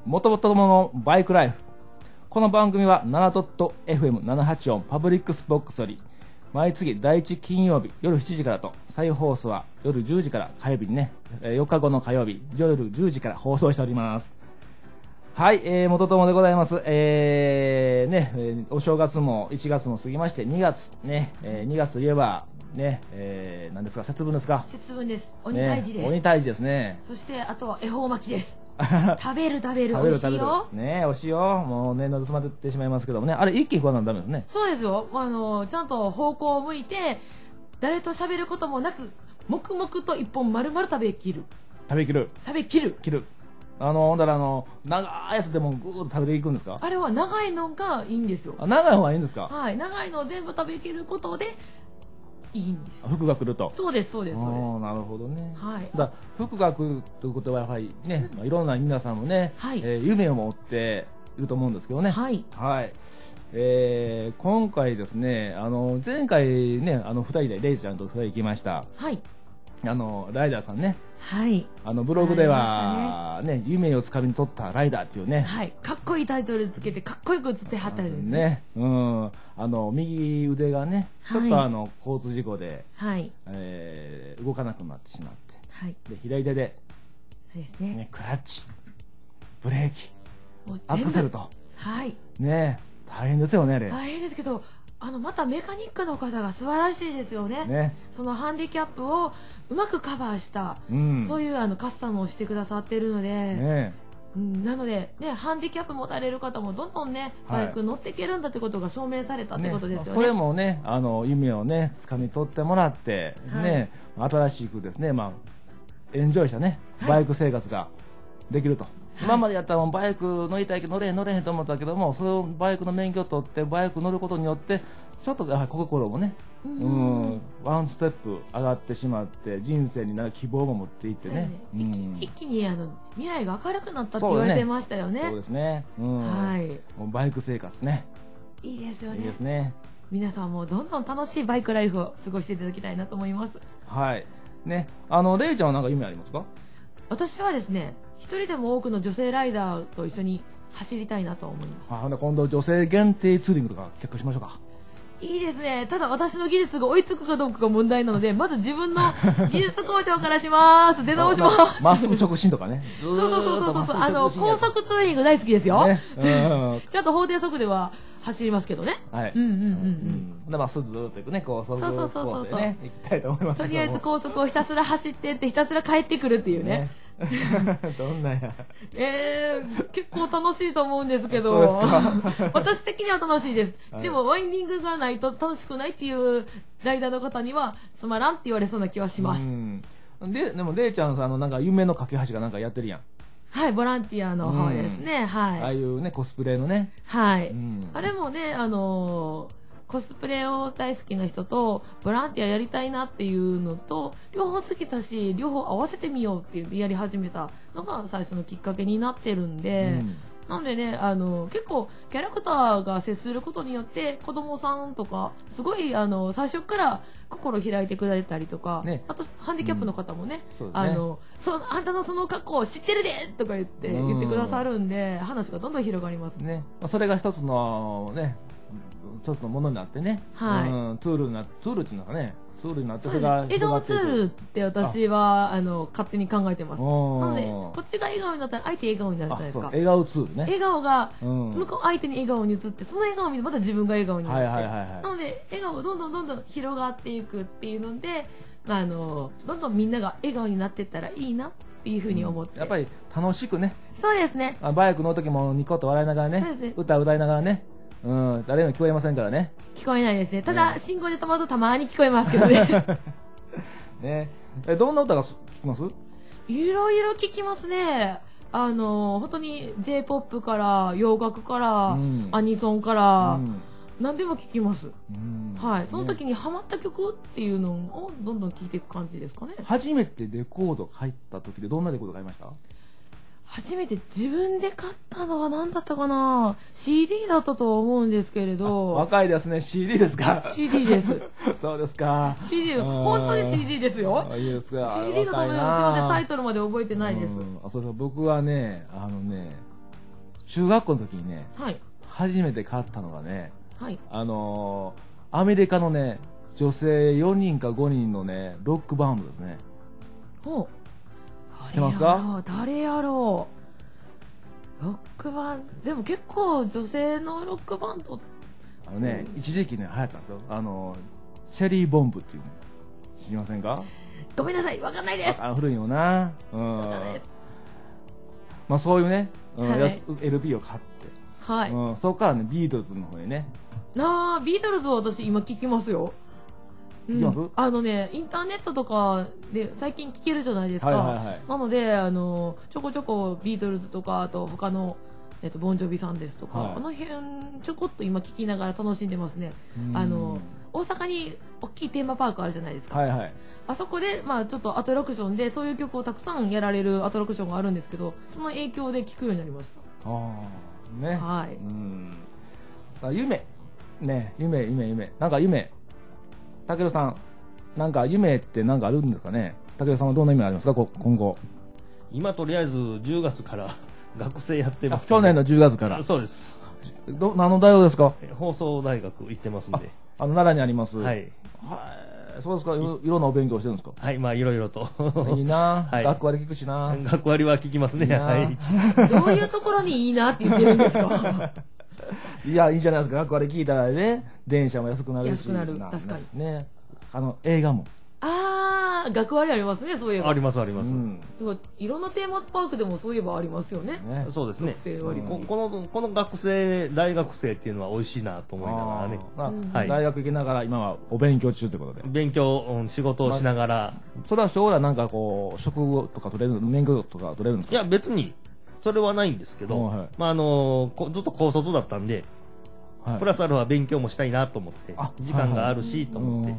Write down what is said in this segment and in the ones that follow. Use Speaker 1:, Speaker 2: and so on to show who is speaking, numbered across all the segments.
Speaker 1: もともとのバイクライフ。この番組は 7.fm784 パブリックスボックスより毎月第1金曜日夜7時からと、再放送は夜10時から火曜日にね、4日後の火曜日夜10時から放送しております。はい、元友でございます。お正月も1月も過ぎまして2月ね、2月といえばね、何ですか、節分ですか。
Speaker 2: 節分です。鬼退治です、
Speaker 1: 鬼退治ですね。
Speaker 2: そしてあとは恵方巻きです。食べる美味しいよ
Speaker 1: ね、美味しいよ。もう念の詰まってしまいますけどもね、あれ一気に食わないとダメですね。
Speaker 2: そうですよ。ちゃんと方向を向いて誰と喋ることもなく黙々と一本丸々食べきる。ほんだら
Speaker 1: 長いやつでもぐーっと食べていくんですか。
Speaker 2: あれは長いのがいいんですよ。
Speaker 1: 長い方がいいんですか。
Speaker 2: はい、長いのを全部食べきることでいいんです。
Speaker 1: 福が来ると。
Speaker 2: そうです。なる
Speaker 1: ほどね。
Speaker 2: はい。
Speaker 1: だ福が来るということはやはりね、いろんな皆さんもね、
Speaker 2: はい、
Speaker 1: 夢を持っていると思うんですけどね。
Speaker 2: はい。
Speaker 1: はい。今回ですね、前回ね、2人でレイちゃんと2人行きました。
Speaker 2: はい。
Speaker 1: ライダーさんね。
Speaker 2: はい。
Speaker 1: ブログではね、夢をつかみに取ったライダーっていうね。
Speaker 2: はい。かっこいいタイトルつけてかっこよく写ってはったり
Speaker 1: ね。右腕がね、ちょっと交通事故で、
Speaker 2: はい。
Speaker 1: 動かなくなってしまって。
Speaker 2: はい。
Speaker 1: で、左手で、
Speaker 2: そうですね。
Speaker 1: クラッチ、ブレーキ、アクセルと。
Speaker 2: はい。
Speaker 1: ね、大変ですよね、あれ。
Speaker 2: 大変ですけど、またメカニックの方が素晴らしいですよね。そのハンディキャップをうまくカバーした、そういうカスタムをしてくださってるので、なので、ね、ハンディキャップ持たれる方もどんどんね、バイク乗っていけるんだってことが証明されたってことですよね。
Speaker 1: それもね、夢をね、掴み取ってもらって、ね、新しくですね、エンジョイしたね、バイク生活ができると。今までやったらバイク乗りたいけど乗れへんと思ったけども、そのバイクの免許を取ってバイク乗ることによってちょっと心もね、ワンステップ上がってしまって人生に希望も持っていってね、
Speaker 2: 一気に未来が明るくなったって言われてましたよね。
Speaker 1: そうですね。
Speaker 2: はい。
Speaker 1: バイク生活ね、
Speaker 2: いいですよね。
Speaker 1: いいですね。
Speaker 2: 皆さんもどんどん楽しいバイクライフを過ごしていただきたいなと思います。
Speaker 1: はいね。レイちゃんは何か夢ありますか。
Speaker 2: 私はですね、一人でも多くの女性ライダーと一緒に走りたいなと思います。
Speaker 1: 今度女性限定ツーリングとか結構しましょうか。
Speaker 2: いいですね。ただ私の技術が追いつくかどうかが問題なので、まず自分の技術向上からします。出直します。
Speaker 1: まっすぐ直進とかね。
Speaker 2: そう。高速ツーリング大好きですよ。ちゃんと法定速度は走りますけどね。
Speaker 1: はい。まっすぐずっと行くね、高速コースでね、行きたいと思います。
Speaker 2: とりあえず高速をひたすら走ってってひたすら帰ってくるっていうね。
Speaker 1: どんなや。
Speaker 2: 結構楽しいと思うんですけど、私的には楽しいです。でもワインディングがないと楽しくないっていうライダーの方にはつまらんって言われそうな気はします。
Speaker 1: でもレイちゃんなんか夢の架け橋がなんかやってるやん。
Speaker 2: はい、ボランティアの方ですね。はい。
Speaker 1: ああいうね、コスプレのね。
Speaker 2: はい。あれもね、コスプレを大好きな人とボランティアやりたいなっていうのと両方好きだし両方合わせてみようってやり始めたのが最初のきっかけになってるんで、なんでね、結構キャラクターが接することによって子供さんとかすごい最初から心開いてくれたりとか、あとハンディキャップの方もね、あんたのその格好知ってるでとか言ってくださるんで話がどんどん広がりますね。
Speaker 1: それが一つのね、一つのものになってね、ツールっていうのがね、ツールになって、それが
Speaker 2: 笑顔ツールって私は勝手に考えてます。なのでこっちが笑顔になったら相手笑顔になるじゃないですか。
Speaker 1: 笑顔ツールね。
Speaker 2: 笑顔が向こう相手に笑顔に移って、その笑顔を見てまた自分が笑顔になって、なので笑顔がどんどん広がっていくっていうので、どんどんみんなが笑顔になっていったらいいなっていうふうに思って、
Speaker 1: やっぱり楽しくね。
Speaker 2: そうですね。
Speaker 1: バイク乗る時もニコッと笑いながらね、歌歌いながらね。誰も聞こえませんからね。
Speaker 2: 聞こえないですね。ただ、信号で止まるとたまに聞こえますけどね。
Speaker 1: ね。どんな歌が聞きます？
Speaker 2: いろいろ聞きますね。本当に J-POP から洋楽から、アニソンから、何でも聞きます。はい。その時にハマった曲っていうのをどんどん聞いていく感じですかね。
Speaker 1: 初めてレコード買った時でどんなレコード買いました？
Speaker 2: 初めて自分で買ったのは何だったかな。 CD だったと思うんですけれど。
Speaker 1: 若いですね。 CD ですか？
Speaker 2: CD です
Speaker 1: そうですか。
Speaker 2: CD、本当に CD ですよ。
Speaker 1: いいですか。
Speaker 2: CD だと思います。すいません、タイトルまで覚えてないです。
Speaker 1: そう僕はね、 中学校の時にね、
Speaker 2: はい。
Speaker 1: 初めて買ったのがね、
Speaker 2: はい。
Speaker 1: アメリカのね、女性4人か5人のね、ロックバンドですね。
Speaker 2: ほう。
Speaker 1: 知ってますか？
Speaker 2: 誰やろう。ロックバンド、でも結構女性のロックバンド。
Speaker 1: 一時期ね、流行ったんですよ。チェリーボンブっていうの知りませんか？
Speaker 2: ごめんなさい、わかんないです。
Speaker 1: 古いよな。
Speaker 2: わかんないです。
Speaker 1: まあそういうね、
Speaker 2: はい
Speaker 1: やつ LP を買って、
Speaker 2: はい。
Speaker 1: そこからね、ビートルズの方にね、
Speaker 2: ビートルズは私今聞きますよ。
Speaker 1: 聞きます？
Speaker 2: インターネットとかで最近聞けるじゃないですか。
Speaker 1: はいはいはい。
Speaker 2: なので、ちょこちょこビートルズとか、あと他の、ボンジョビさんですとか、
Speaker 1: はい
Speaker 2: あの辺ちょこっと今聞きながら楽しんでますね。大阪に大きいテーマパークあるじゃないですか。
Speaker 1: はいはい。
Speaker 2: あそこで、まあちょっとアトラクションでそういう曲をたくさんやられるアトラクションがあるんですけど、その影響で聞くようになりました。
Speaker 1: ね。
Speaker 2: はい。
Speaker 1: 夢。ね、夢。なんか夢。たけるさん、なんか夢ってなんかあるんですかね？たけるさんはどんな夢ありますか？今後。
Speaker 3: 今とりあえず10月から学生やってます。
Speaker 1: 去年の10月から。
Speaker 3: そうです。
Speaker 1: 何の大学ですか？
Speaker 3: 放送大学行ってますんで。
Speaker 1: 奈良にあります。
Speaker 3: はい。
Speaker 1: そうですか。いろんなお勉強してるんですか？
Speaker 3: はい、まあいろいろと。
Speaker 1: いいな。
Speaker 3: はい。
Speaker 1: 学割聞くしな。
Speaker 3: 学割は聞きますね。はい。
Speaker 2: どういうところにいいなって言ってるんですか？
Speaker 1: いや、いいじゃないですか。学割聞いたらね、電車も安くなるし。
Speaker 2: 安くなる。確かに。
Speaker 1: ね。映画も。
Speaker 2: 学割ありますね、そういえば。
Speaker 3: あります、あります。
Speaker 2: いろんなテーマパークでもそういえばありますよね。
Speaker 3: そうですね。この学生、大学生っていうのは美味しいなと思いながらね。
Speaker 1: 大学行きながら今はお勉強中ということで。
Speaker 3: 勉強、仕事をしながら。
Speaker 1: それは将来なんかこう、職とか取れる、免許とか取れるんですか？
Speaker 3: いや、別に、それはないんですけど、まあずっと高卒だったんで、プラスアルファ勉強もしたいなと思って、時間があるしと思って、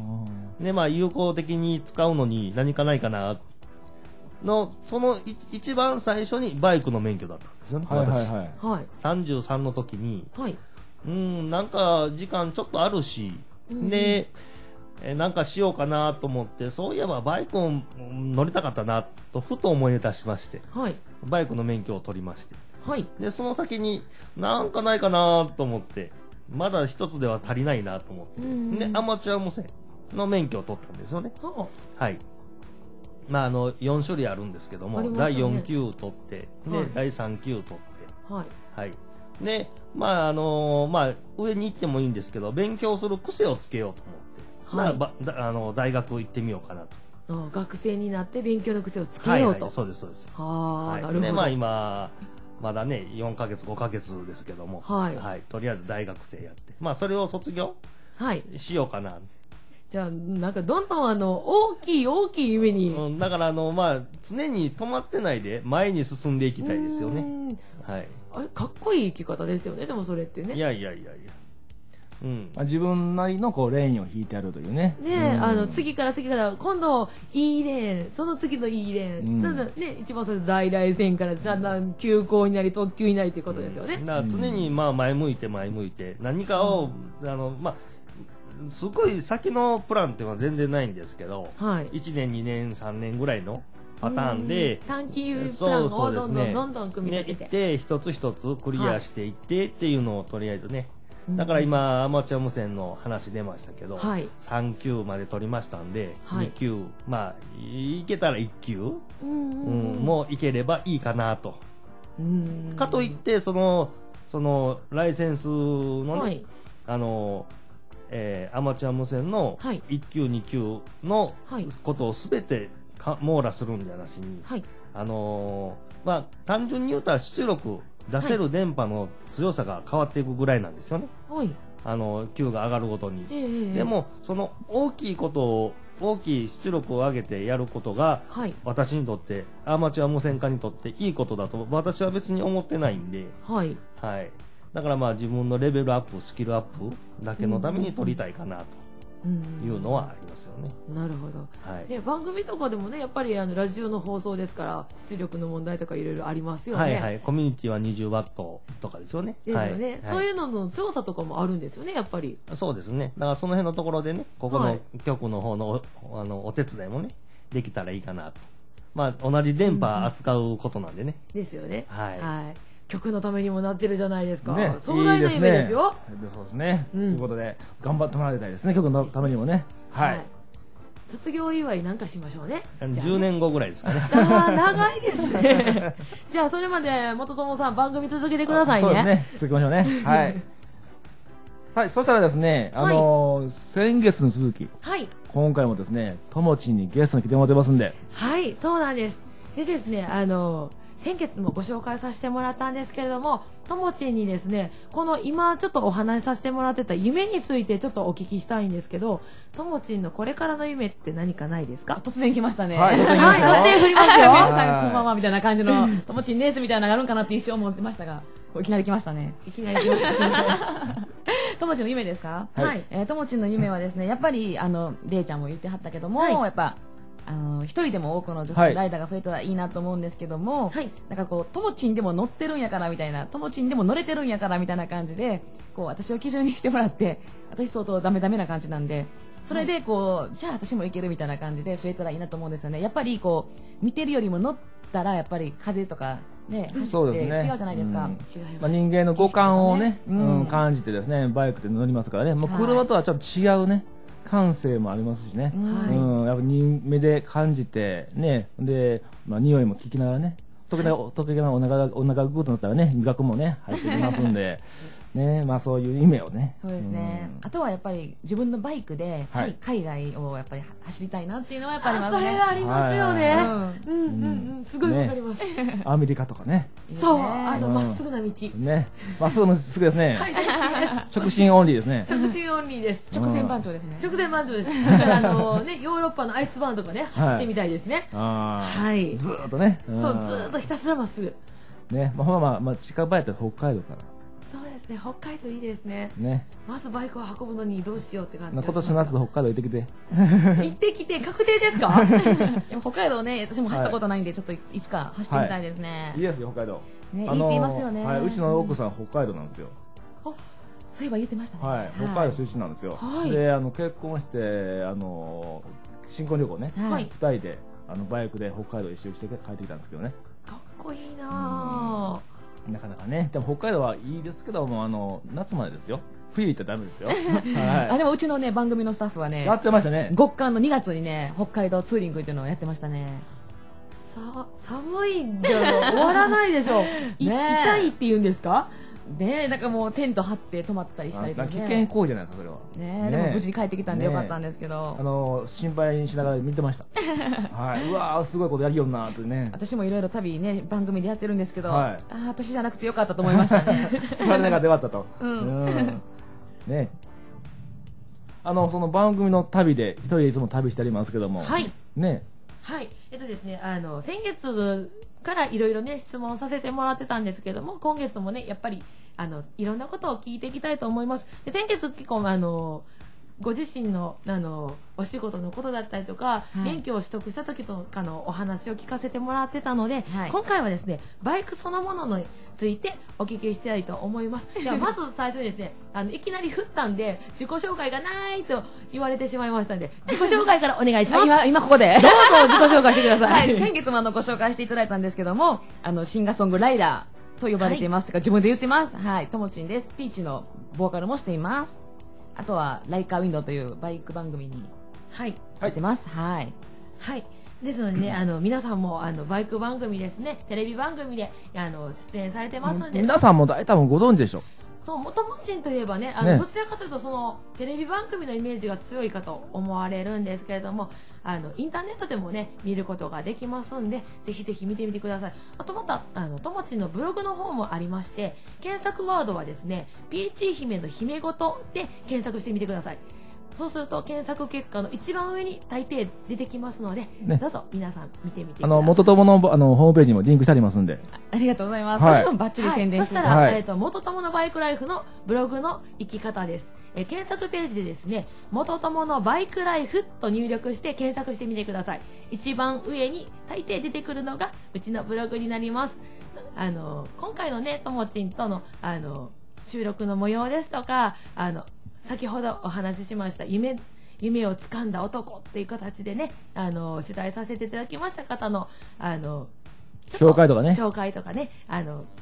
Speaker 3: で、まあ有効的に使うのに何かないかな、その一番最初にバイクの免許だったんですよね、私。33の時に、なんか時間ちょっとあるし、で、なんかしようかなと思って、そういえばバイクを乗りたかったなとふと思い出しまして、バイクの免許を取りまして、でその先になんかないかなと思って、まだ一つでは足りないなと思って、でアマチュア無線の免許を取ったんですよね。はい。まあ4種類あるんですけども、第4級取って、で第3級取って、はい。でまあ上に行ってもいいんですけど、勉強する癖をつけようと思って。大学行ってみようかなと。
Speaker 2: 学生になって勉強の癖をつけようと。
Speaker 3: そうです、そうです。
Speaker 2: なるほど。
Speaker 3: で、まあ今、まだね、4ヶ月、5ヶ月ですけども、とりあえず大学生やって、まあそれを卒業しようかな。
Speaker 2: じゃあ、なんかどんどん大きい夢に。
Speaker 3: だからまあ、常に止まってないで前に進んでいきたいですよね。はい。
Speaker 2: あれ、かっこいい生き方ですよね、でもそれってね。
Speaker 3: いや。
Speaker 1: 自分なりのこうレーンを引いてあるというね。
Speaker 2: 次から今度いいレーン、その次のいいレーン、だんだんね、一番それ在来線からだんだん急行になり特急になりということですよね。
Speaker 3: だから常にまあ前向いて何かをまあすごい先のプランっていうのは全然ないんですけど、1年2年3年ぐらいのパターンで
Speaker 2: 短期プランをどんどん組み立てて、
Speaker 3: 一つ一つクリアしていってっていうのをとりあえずね。だから今アマチュア無線の話出ましたけど、3級まで取りましたんで、2級まあいけたら1級もいければいいかなと。かといってそのライセンスのね、アマチュア無線の1級2級のことを全て網羅するんじゃなしに、まあ単純に言うたら出力出せる電波の強さが変わっていくぐらいなんですよね。級が上がるごとに。でもその大きい出力を上げてやることが、私にとってアマチュア無線化にとっていいことだと私は別に思ってないんで、だからまあ自分のレベルアップ、スキルアップだけのために取りたいかなというのはありますよね。
Speaker 2: なるほど。で番組とかでもね、やっぱりラジオの放送ですから出力の問題とかいろいろありますよね。
Speaker 3: コミュニティは20ワットとかですよね。
Speaker 2: ですよね。そういうのの調査とかもあるんですよね、やっぱり。
Speaker 3: そうですね。だからその辺のところでね、ここの局の方のお手伝いもねできたらいいかなと。まあ同じ電波扱うことなんでね。
Speaker 2: ですよね。 曲のためにもなってるじゃないですか。壮大な夢ですよ。
Speaker 1: そうですね。ということで、頑張ってもらいたいですね、曲のためにもね。はい。
Speaker 2: 卒業祝いなんかしましょうね。
Speaker 3: 10年後ぐらいですかね。
Speaker 2: 長いですね。じゃあ、それまで元友さん、番組続けてくださいね。
Speaker 1: そうですね。続きましょうね。はい。はい、そしたらですね、先月の続き。はい。今回もですね、ともちんにゲストに来てもらってますんで。
Speaker 2: はい、そうなんです。でですね、先月もご紹介させてもらったんですけれども、ともちんにですね、この今ちょっとお話しさせてもらってた夢についてちょっとお聞きしたいんですけど、ともちんのこれからの夢って何かないですか？
Speaker 4: 突然来ましたね。
Speaker 1: はい、手
Speaker 2: 振りますよ。
Speaker 4: 皆さんこんばんはみたいな感じの、ともちんですみたいなのがあるんかなって一瞬思ってましたが、いきなり来ましたね。
Speaker 2: いきなり来ました。
Speaker 4: ともちんの夢ですか？
Speaker 2: はい。
Speaker 4: ともちんの夢はですね、やっぱり、れいちゃんも言ってはったけども、やっぱ、一人でも多くの女性ライダーが増えたらいいなと思うんですけども、なんかこう、ともちんでも乗ってるんやからみたいな、ともちんでも乗れてるんやからみたいな感じで、こう、私を基準にしてもらって、私相当ダメダメな感じなんで、それでこう、じゃあ私もいけるみたいな感じで増えたらいいなと思うんですよね。やっぱりこう、見てるよりも乗ったら、やっぱり風とかね、走って違うじゃないですか。
Speaker 1: 人間の五感をね、感じてですね、バイクって乗りますからね、もう車とはちょっと違うね、感性もありますしね、やっぱ目で感じてね、で、匂いも聞きながらね、時々お腹がグーとなったらね、味覚もね入ってきますんでね、そういう夢をね。
Speaker 4: そうですね。あとはやっぱり自分のバイクで海外をやっぱり走りたいなっていうのはやっぱりありますね。
Speaker 2: それはありますよね。すごいわかります。
Speaker 1: アメリカとかね。
Speaker 2: そう、まっすぐな道。
Speaker 1: ね、まっすぐですね。直進オンリーですね。
Speaker 2: 直進オンリーです。
Speaker 4: 直線番長ですね。
Speaker 2: 直線番長です。だからね、ヨーロッパのアイスバーンとかね、走ってみたいですね。はい。
Speaker 1: ずーっとね。
Speaker 2: そう、ずーっとひたすらまっすぐ。
Speaker 1: ね、近場やったら北海道から。
Speaker 2: そうですね、北海道いいですね。
Speaker 1: ね。
Speaker 2: まずバイクを運ぶのにどうしようって感じ。
Speaker 1: 今年の夏で北海道行ってきて。
Speaker 2: 行ってきて、確定ですか？
Speaker 4: 北海道ね、私も走ったことないんで、ちょっといつか走ってみたいですね。
Speaker 1: いいですよ、北海道。
Speaker 4: ね、いいって言いますよね。
Speaker 1: はい、うちの奥さん北海道なんですよ。
Speaker 4: そういえば言ってましたね。
Speaker 1: はい、北海道出身なんですよ。で、結婚して、新婚旅行ね、2人でバイクで北海道一周して帰ってきたんですけどね。
Speaker 2: かっこいいなぁ。
Speaker 1: なかなかね、でも北海道はいいですけども、夏までですよ。冬行ったらダメですよ。
Speaker 4: でもうちのね、番組のスタッフはね、
Speaker 1: やってましたね。
Speaker 4: 極寒の2月にね、北海道ツーリングっていうのをやってましたね。
Speaker 2: 寒いんだろ、終わらないでしょ。痛いって言うんですか？
Speaker 4: ね、なんかもうテント張って泊まったりしたりとか、
Speaker 1: 危険行為じゃないですか、それは。
Speaker 4: ね、でも無事に帰ってきたんでよかったんですけど、
Speaker 1: 心配しながら見てました。はい、うわー、すごいことやりよんなーってね。
Speaker 4: 私もいろいろ旅ね、番組でやってるんですけど、私じゃなくてよかったと思いましたね。
Speaker 1: 言われなかったよかったと。ね。その番組の旅で、一人でいつも旅してありますけども。
Speaker 2: はい。
Speaker 1: ね。
Speaker 2: はい。ですね、先月からいろいろね、質問させてもらってたんですけども、今月もね、やっぱり、いろんなことを聞いていきたいと思います。で、先月結構、ご自身の、お仕事のことだったりとか、免許を取得した時とかのお話を聞かせてもらってたので、今回はですね、バイクそのものについてお聞きしたいと思います。では、まず最初にですね、いきなり振ったんで、自己紹介がないと言われてしまいましたんで、自己紹介からお願いします。
Speaker 4: 今ここで。
Speaker 2: どうぞ自己紹介してください。
Speaker 4: 先月もご紹介していただいたんですけども、シンガーソングライダーと呼ばれています。とか、自分で言ってます。はい、ともちんです。ピーチのボーカルもしています。あとは、ライカーウィンドウというバイク番組に出てます。はい。
Speaker 2: はい。ですのでね、皆さんも、バイク番組ですね、テレビ番組で、出演されてますので。
Speaker 1: 皆さんも多分ご存知でしょ。
Speaker 2: そう、ともちんといえばね、どちらかというと、テレビ番組のイメージが強いかと思われるんですけれども、インターネットでもね、見ることができますんで、ぜひぜひ見てみてください。あとまた、ともちんのブログの方もありまして、検索ワードはですね、ピーチ姫の姫ごとで検索してみてください。そうすると検索結果の一番上に大抵出てきますので、どうぞ皆さん見てみてください。
Speaker 1: 元友のホームページにもリンクしてありますんで。
Speaker 4: ありがとうございます。バッチリ宣伝して。
Speaker 2: そしたら、元友のバイクライフのブログの生き方です。検索ページでですね、元友のバイクライフと入力して検索してみてください。一番上に大抵出てくるのがうちのブログになります。今回のね、ともちんとの、収録の模様ですとか、先ほどお話ししました夢を掴んだ男っていう形でね、取材させていただきました方の、
Speaker 1: 紹介とかね。
Speaker 2: 紹介とかね、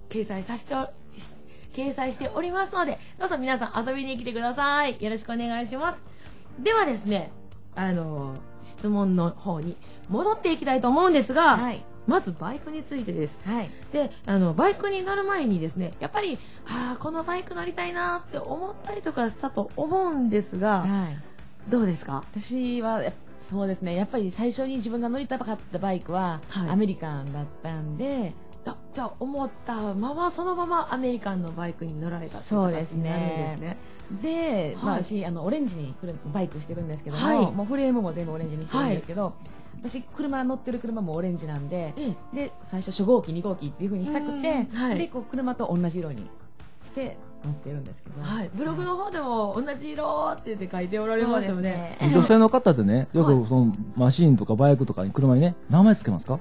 Speaker 2: 掲載しておりますので、どうぞ皆さん遊びに来てください。よろしくお願いします。ではですね、質問の方に戻っていきたいと思うんですが、はい、まずバイクについてです。はい、で、バイクに乗る前にですね、やっぱり、このバイク乗りたいなって思ったりとかしたと思うんですが、はい、どうですか？
Speaker 4: 私は、そうですね、やっぱり最初に自分が乗りたかったバイクは、はい、アメリカンだったんで、
Speaker 2: じゃあ思ったままそのままアメリカンのバイクに乗られたって
Speaker 4: そうですね。で、まあ、私オレンジにバイクしてるんですけども、はい、もうフレームも全部オレンジにしてるんですけど、はい、私乗ってる車もオレンジなんで、で最初初号機2号機っていう風にしたくて、はい、でこう車と同じ色にして乗ってるんですけど、
Speaker 2: はい、ブログの方でも同じ色って言って書いておられますよね。
Speaker 1: 女性の方ってね、よくそのマシーンとかバイクとかに車にね名前つけますか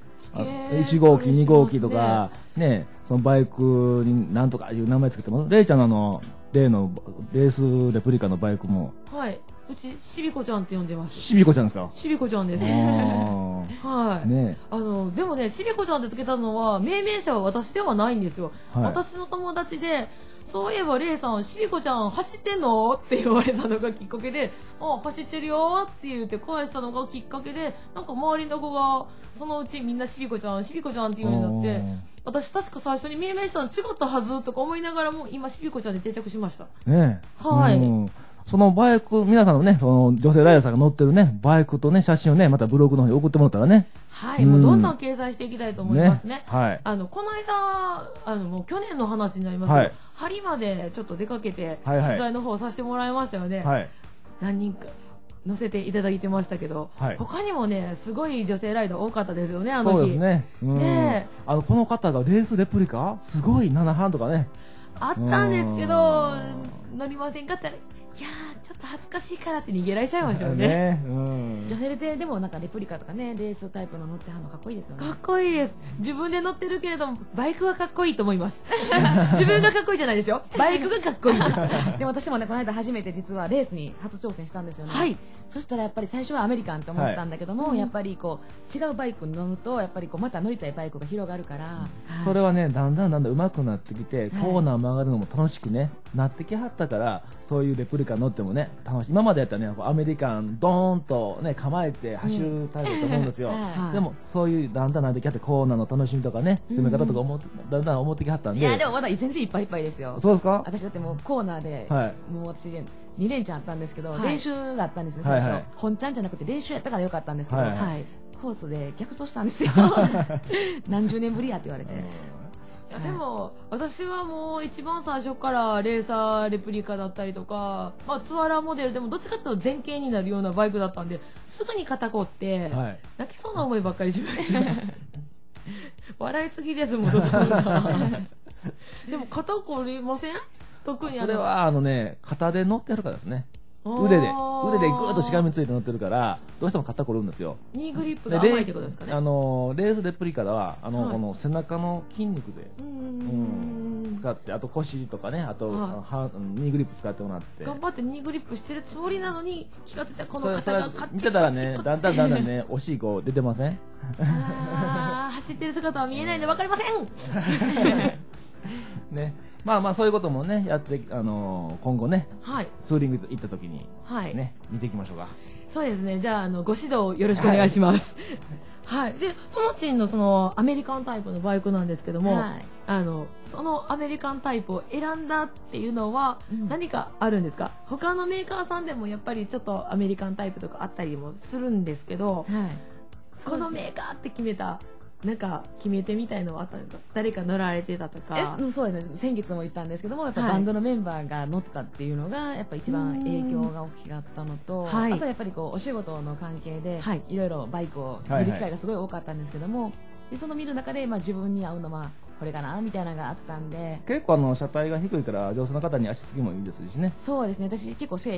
Speaker 1: ？1号機2号機とかね、そのバイクに何とかいう名前つけてます。レイちゃんの例のレースレプリカのバイクも、
Speaker 2: はい、うちしびこちゃんって呼んでます。
Speaker 1: しびこちゃんですか？
Speaker 2: しびこちゃんです。はい。ね、でもね、しびこちゃんってつけたのは命名者は私ではないんですよ。はい、私の友達で、そういえばレイさん、しびこちゃん走ってんのって言われたのがきっかけで、走ってるよって言って返したのがきっかけで、なんか周りの子がそのうちみんなしびこちゃんって言うようになって、私確か最初に命名したの違ったはずとか思いながらも、今しびこちゃんで定着しました。ね。はい。
Speaker 1: そのバイク、皆さんのね、その女性ライダーさんが乗ってるね、バイクとね、写真をね、またブログの方に送ってもらったらね。
Speaker 2: はい、もうどんどん掲載していきたいと思いますね。はい。この間、もう去年の話になりますけど、針までちょっと出かけて、取材の方をさせてもらいましたよね。はい。何人か乗せていただいてましたけど、他にもね、すごい女性ライダー多かったですよね、あの日。
Speaker 1: そうですね。ね、この方がレースレプリカすごい7班とかね。
Speaker 2: あったんですけど、乗りませんかって言ったら、いやーちょっと恥ずかしいからって逃げられちゃいましたよね。
Speaker 4: 女性でもなんかレプリカとかね、レースタイプの乗ってはるのかっこいいですよね。
Speaker 2: かっこいいです。自分で乗ってるけれどもバイクはかっこいいと思います。自分がかっこいいじゃないですよ、バイクがかっこいいです。
Speaker 4: でも私もね、この間初めて実はレースに初挑戦したんですよね。はい。そしたらやっぱり最初はアメリカンと思ってたんだけども、やっぱりこう違うバイクに乗るとやっぱりこうまた乗りたいバイクが広がるから、
Speaker 1: それはね、だんだん上手くなってきて、コーナー曲がるのも楽しくねなってきはったから、そういうレプリカ乗ってもね楽しい。今までやったらね、アメリカンドーンとね構えて走るタイプだと思うんですよ。でもそういうだんだんなってきはって、コーナーの楽しみとかね、進め方とかだんだん思ってきはったんで。
Speaker 4: いやでもまだ全然いっぱいいっぱいですよ。
Speaker 1: そうですか？
Speaker 4: 私だってもうコーナーで、もう私2連チャンあったんですけど、練習だったんですね、最初。本チャンじゃなくて練習やったからよかったんですけど、コースで逆走したんですよ。何十年ぶりやって言われて。
Speaker 2: いやでも、私はもう一番最初からレーサーレプリカだったりとか、まあ、ツアラーモデルでもどっちかというと前傾になるようなバイクだったんで、すぐに肩こって、泣きそうな思いばっかりしました。笑いすぎですもん、どっちかでも肩こりません？特に
Speaker 1: それは肩で乗ってるからですね。腕でぐーっとしがみついて乗ってるから、どうしても肩こるんですよ。
Speaker 2: ニーグリップが甘いってことですかね。
Speaker 1: レースレプリカはこの背中の筋肉で使って、あと腰とかね、あとニーグリップ使ってもらって、
Speaker 2: 頑張ってニーグリップしてるつもりなのに気がついたらこの肩がカッチ
Speaker 1: 見てたらね、だんだんね、おしいこ出てません？
Speaker 2: 走ってる姿は見えないんで分かりません。
Speaker 1: ね。まあそういうこともねやって、今後ね、ツーリング行った時にね、見ていきましょうか。
Speaker 2: そうですね。じゃあご指導よろしくお願いします。はい。で、ともちんのそのアメリカンタイプのバイクなんですけども、そのアメリカンタイプを選んだっていうのは何かあるんですか？他のメーカーさんでもやっぱりちょっとアメリカンタイプとかあったりもするんですけど、このメーカーって決めたなんか決め手みたいのはあったんですか？誰か乗られてたとか。
Speaker 4: そうですね。先月も言ったんですけども、やっぱバンドのメンバーが乗ってたっていうのがやっぱ一番影響が大きかったのと、あとやっぱりこうお仕事の関係でいろいろバイクを見る機会がすごい多かったんですけども、でその見る中で自分に合うのはこれかなみたいなのがあったんで、
Speaker 1: 結構車体が低いから女性の方に足つきもいいですしね。
Speaker 4: そうですね。私結構背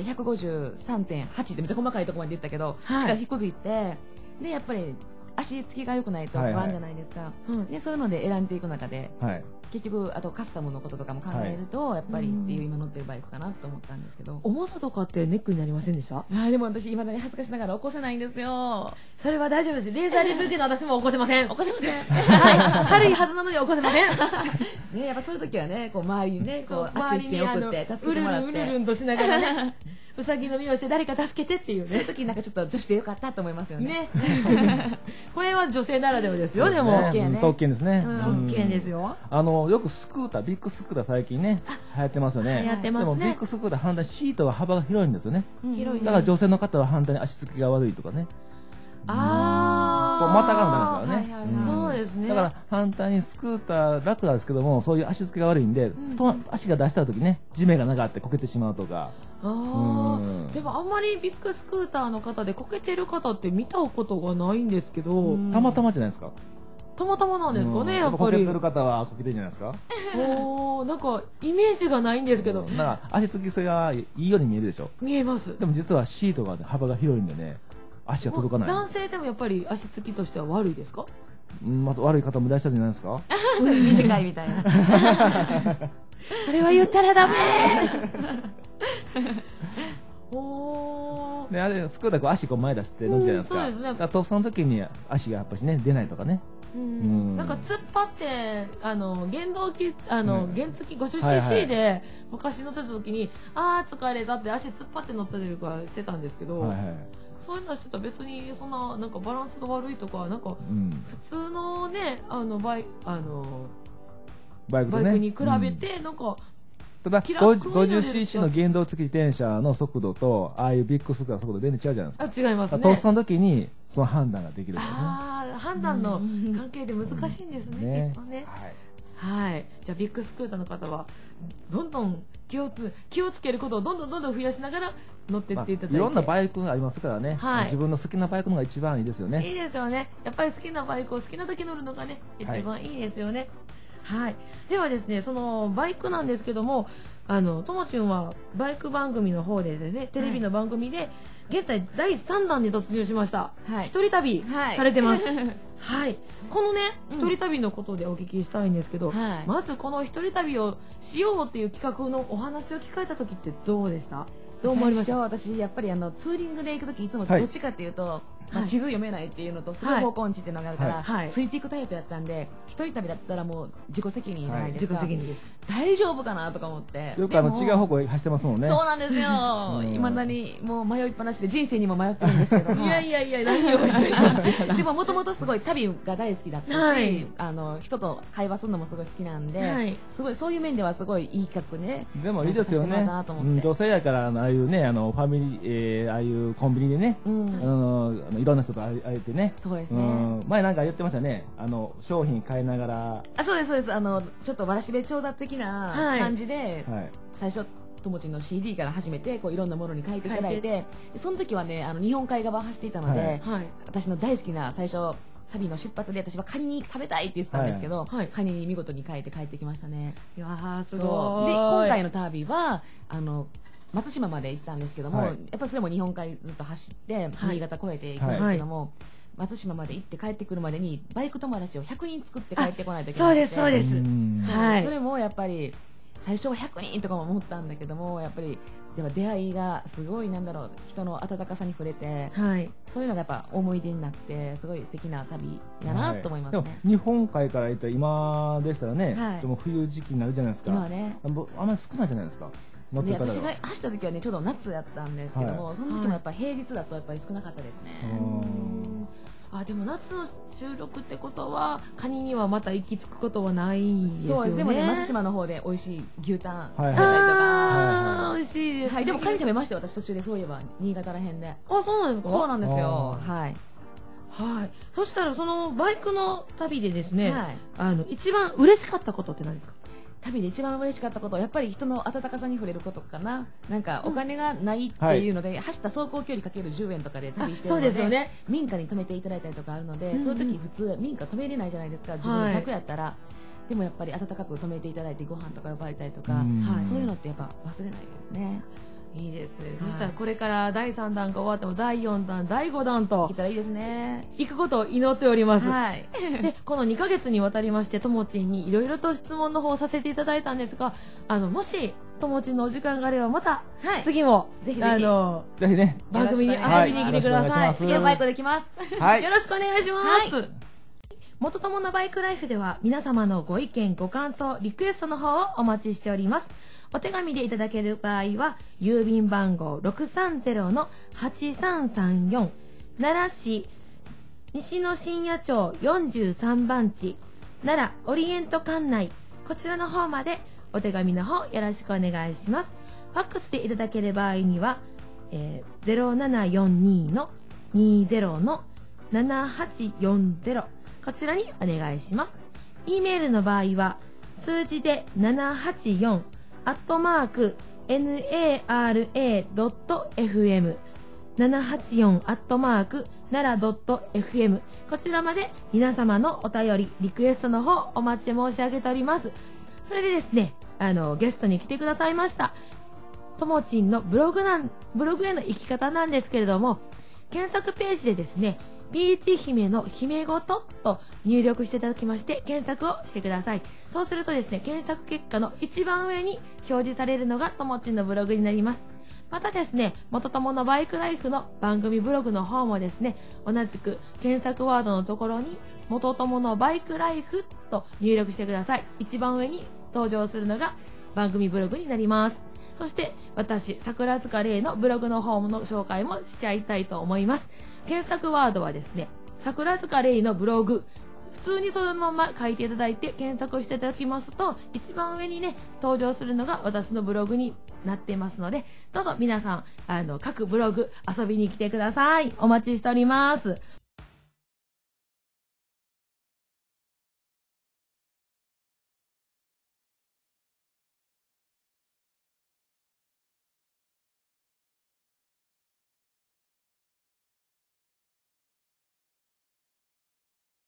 Speaker 4: 153.8 でめっちゃ細かいところまで言ったけど、しか低くいってでやっぱり足つきが良くないと不安じゃないですか。でそういうので選んでいく中で、 結局あとカスタムのこととかも考えると、やっぱりっていう今乗ってるバイクかなと思ったんですけど。
Speaker 2: 重さとかってネックになりませんでした？
Speaker 4: でも私今だに恥ずかしながら起こせないんですよ。
Speaker 2: それは大丈夫です。レーザーレブ系の私も起こせません。
Speaker 4: 起こせません。
Speaker 2: はい、軽いはずなのに起こせません。
Speaker 4: ね、やっぱそういう時はね、こう周りにね、こう熱い視線を送って助けてもらって、
Speaker 2: うるるんとしながらね、うさぎの目をして誰か助けてっていうね。
Speaker 4: そういう時なんかちょっと女子でよかったと思いますよね。
Speaker 2: これは女性ならではですよ、でも。
Speaker 1: 特権ですね。
Speaker 2: 特権ですよ。
Speaker 1: よくスクーター、ビッグスクーター最近ね、流行ってますよね。
Speaker 2: 流行ってますね。
Speaker 1: でもビッグスクーター反対シートが幅が広いんですよね。
Speaker 2: 広い。
Speaker 1: だから女性の方は反対に足つきが悪いとかね。こうまたがんないですからね。
Speaker 2: そうですね。
Speaker 1: だから反対にスクーター楽なんですけども、そういう足つきが悪いんで、足が出した時ね、地面がなかってこけてしまうとか。
Speaker 2: でもあんまりビッグスクーターの方でこけてる方って見たことがないんですけど、
Speaker 1: たまたまじゃないですか。
Speaker 2: たまたまなんですかね、やっぱり。
Speaker 1: こけてる方はこけてるんじゃないですか。
Speaker 2: なんかイメージがないんですけど。
Speaker 1: なんか足つき性がいいように見えるでしょ。
Speaker 2: 見えます。
Speaker 1: でも実はシートが幅が広いんでね、足が届かない。
Speaker 2: 男性でもやっぱり足つきとしては悪いですか？
Speaker 1: また悪い方もいらっしゃるんじゃないですか。
Speaker 4: 短いみたいな。
Speaker 2: それは言ったらダメ。
Speaker 1: で、あれスクーター足こう前出して乗るじゃないですか。
Speaker 2: そうですね。
Speaker 1: だからとっさの時に足がやっぱりね出ないとかね。
Speaker 2: なんか突っ張って原動機原付 50cc で昔乗ってた時に疲れたって足突っ張って乗ったりとかしてたんですけど、そういうのしてたら別にそんななんかバランスが悪いとかなんか普通のねバイクに比べてなんか。
Speaker 1: ただ 50cc の原動付き自転車の速度とああいうビッグスクーターの速度全然違うじゃないですか。
Speaker 2: 違いますね。
Speaker 1: とっさの時にその判断ができるんですね。
Speaker 2: 判断の関係で難しいんですね、きっとね。はい。じゃあビッグスクーターの方はどんどん気をつけることをどんどん増やしながら乗ってっていただいて、
Speaker 1: いろんなバイクがありますからね、自分の好きなバイクのが一番いいですよね。
Speaker 2: いいですよね。やっぱり好きなバイクを好きなだけ乗るのがね一番いいですよね。はい。ではですね、そのバイクなんですけども、ともちんはバイク番組の方でね、テレビの番組で、現在第3弾に突入しました。一人旅されてます。はい。このね、一人旅のことでお聞きしたいんですけど、まずこの一人旅をしようっていう企画のお話を聞かれた時ってどうでした？どう思われました？
Speaker 4: 私やっぱりツーリングで行く時いつもどっちかっていうと、地図読めないっていうのとすごい方向音痴っていうのがあるから、ついていくタイプだったんで、一人旅だったらもう自己責任じゃないですか。自己責任です。大丈夫かなとか思って。
Speaker 1: よく違う方向へ走ってますもんね。
Speaker 4: そうなんですよ。いまだにもう迷いっぱなしで人生にも迷ってるんですけど。
Speaker 2: いや何をおっしゃいます。
Speaker 4: でももともとすごい旅が大好きだったし、人と会話するのもすごい好きなんで、すごいそういう面ではすごいいい企画ね。
Speaker 1: でもいいですよね。女性やからああいうねファミリーああいうコンビニでね、いろんな人と会えてね。
Speaker 4: そうですね。
Speaker 1: 前なんか言ってましたね。商品買いながら。
Speaker 4: そうですそうです。ちょっとわらしべ長者的な感じで、最初ともちんの CD から始めてこういろんなものに書いていただいて、その時はね日本海側走っていたので、私の大好きな最初旅の出発で私はカニに食べたいって言ってたんですけど、カニに見事に書いて帰ってきましたね。
Speaker 2: いやーすごい。
Speaker 4: で今回の旅は松島まで行ったんですけども、やっぱりそれも日本海ずっと走って新潟越えていくんですけども、松島まで行って帰ってくるまでにバイク友達を100人作って帰ってこないといけない。
Speaker 2: そうです。
Speaker 4: それもやっぱり最初は100人とかも思ったんだけども、やっぱりでは出会いがすごい人の温かさに触れて、そういうのがやっぱ思い出になってすごい素敵な旅だなと思いますね。
Speaker 1: でも日本海から行ったら今でしたらね、でも冬時期になるじゃないですか。
Speaker 4: 今はね
Speaker 1: あんまり少ないじゃないですか。
Speaker 4: で私が走った時はねちょうど夏やったんですけども、その時もやっぱ平日だとやっぱり少なかったですね。
Speaker 2: でも夏の収録ってことはカニにはまた行き着くことはないですよね。そうです。
Speaker 4: でもね松島の方で美味しい牛タン食べたりとか、
Speaker 2: 美味しいです。
Speaker 4: でもカニ食べましたよ私途中で。そういえば新潟らへんで。
Speaker 2: そうなんですか？
Speaker 4: そうなんですよ。
Speaker 2: そしたらそのバイクの旅でですね、一番嬉しかったことって何ですか？
Speaker 4: 旅で一番嬉しかったことはやっぱり人の温かさに触れることかな。なんかお金がないっていうので、走った走行距離かける10円とかで旅してるので、民家に止めていただいたりとかあるので、そういう時普通民家止めれないじゃないですか。自分100やったら。でもやっぱり温かく止めていただいてご飯とか呼ばれたりとか、そういうのってやっぱ忘れないですね。
Speaker 2: いいですね。そしたらこれから第3弾が終わっても第4弾、第5弾と。
Speaker 4: いけたらいいですね。
Speaker 2: 行くことを祈っております。
Speaker 4: はい。
Speaker 2: で、この2ヶ月にわたりまして、ともちんにいろいろと質問の方をさせていただいたんですが、もし、ともちんのお時間があれば、また、次も、
Speaker 4: ぜひぜひ、
Speaker 1: ぜひね、
Speaker 2: 番組に遊びに来てください。
Speaker 4: 次はバイクで来ます。
Speaker 2: はい。よろしくお願いします。元友のバイクライフでは、皆様のご意見、ご感想、リクエストの方をお待ちしております。お手紙でいただける場合は、郵便番号 630-8334 奈良市西野深夜町43番地奈良オリエント管内、こちらの方までお手紙の方よろしくお願いします。ファックスでいただける場合には、0742-20-7840 こちらにお願いします。E メールの場合は数字で784@nara.fm 784@nara.fm こちらまで皆様のお便りリクエストの方お待ち申し上げております。それでですね、ゲストに来てくださいましたともちんのブログへの生き方なんですけれども、検索ページでですね、ビーチ姫の姫ごとと入力していただきまして検索をしてください。そうするとですね、検索結果の一番上に表示されるのがともちんのブログになります。またですね、元友のバイクライフの番組ブログの方もですね、同じく検索ワードのところに元友のバイクライフと入力してください。一番上に登場するのが番組ブログになります。そして私、桜塚玲のブログの方の紹介もしちゃいたいと思います。検索ワードはですね、桜塚玲のブログ、普通にそのまま書いていただいて検索していただきますと、一番上にね、登場するのが私のブログになっていますので、どうぞ皆さん、各ブログ遊びに来てください。お待ちしております。